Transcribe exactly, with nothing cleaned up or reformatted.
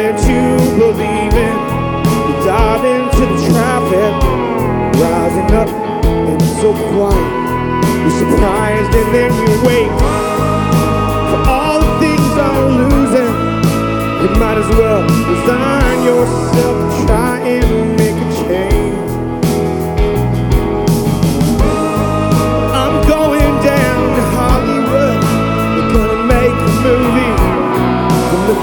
that you believe in. You dive into the traffic, rising up and it's so quiet. You're surprised and then you wait for all the things I'm losing. You might as well resign yourself